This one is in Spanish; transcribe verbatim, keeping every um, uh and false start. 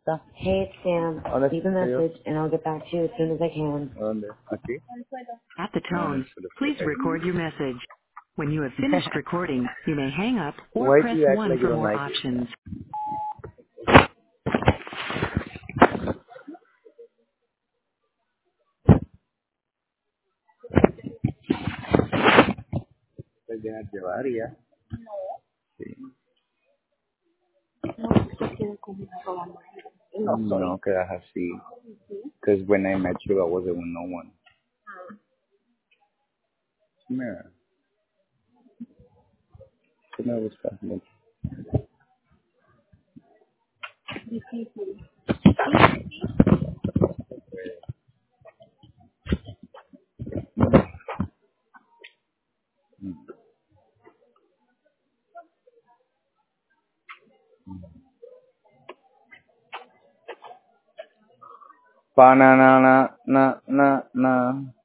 está. Hey, it's Sam. ¿Dónde Leave a estoy yo? message and I'll get back to you as soon as I can. ¿Dónde? ¿Aquí? At the No, no, tone, se lo please expliqué. record your message. When you have finished recording, you may hang up or Why do press you act one like you for don't more like it? options. Pues dejar llevar y ya. Sí. No, no quedas así. Because when I met you, I wasn't with no one. Mira, tú me gustas mucho. Pa na na na na na na.